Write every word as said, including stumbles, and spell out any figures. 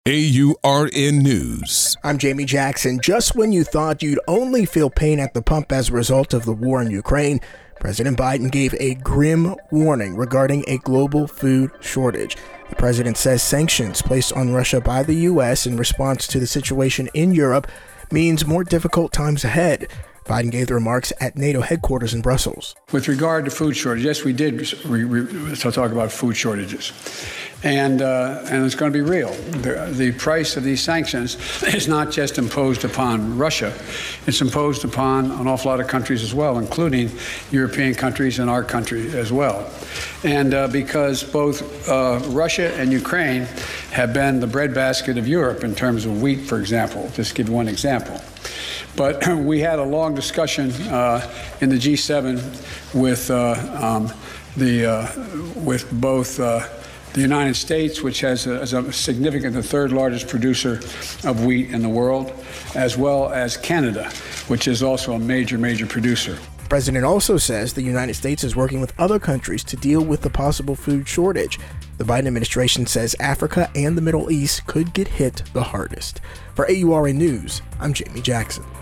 A U R N News. I'm Jamie Jackson. Just when you thought you'd only feel pain at the pump as a result of the war in Ukraine, President Biden gave a grim warning regarding a global food shortage. The president says sanctions placed on Russia by the U S in response to the situation in Europe means more difficult times ahead. Biden gave the remarks at NATO headquarters in Brussels. With regard to food shortage, yes, we did re- re- talk about food shortages. And uh, and it's going to be real. The, the price of these sanctions is not just imposed upon Russia. It's imposed upon an awful lot of countries as well, including European countries and our country as well. And uh, because both uh, Russia and Ukraine have been the breadbasket of Europe in terms of wheat, for example, just to give you one example. But we had a long discussion uh, in the G seven with uh, um, the uh, with both uh, the United States, which has a, is a significant, the third largest producer of wheat in the world, as well as Canada, which is also a major, major producer. The president also says the United States is working with other countries to deal with the possible food shortage. The Biden administration says Africa and the Middle East could get hit the hardest. For A U R N News, I'm Jamie Jackson.